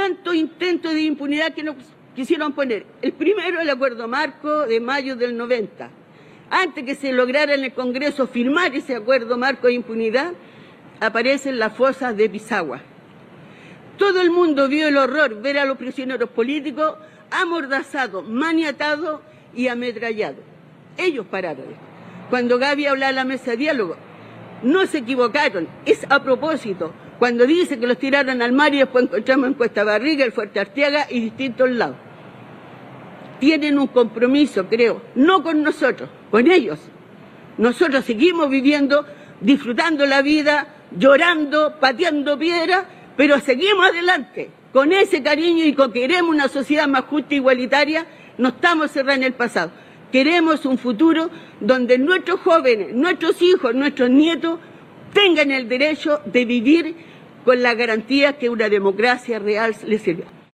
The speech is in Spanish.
tantos intentos de impunidad que nos quisieron poner. El primero, el acuerdo marco de mayo del 90. Antes que se lograra en el Congreso firmar ese acuerdo marco de impunidad, aparecen las fosas de Pisagua. Todo el mundo vio el horror, ver a los prisioneros políticos amordazados, maniatados y ametrallados. Ellos pararon. Cuando Gaby habla de la mesa de diálogo, no se equivocaron, es a propósito. Cuando dice que los tiraron al mar y después encontramos en Cuesta Barriga, el Fuerte Arteaga y distintos lados. Tienen un compromiso, creo, no con nosotros, con ellos. Nosotros seguimos viviendo, disfrutando la vida, llorando, pateando piedras, pero seguimos adelante. Con ese cariño y con que queremos una sociedad más justa e igualitaria, no estamos cerrados en el pasado. Queremos un futuro donde nuestros jóvenes, nuestros hijos, nuestros nietos tengan el derecho de vivir con la garantía que una democracia real les sirve.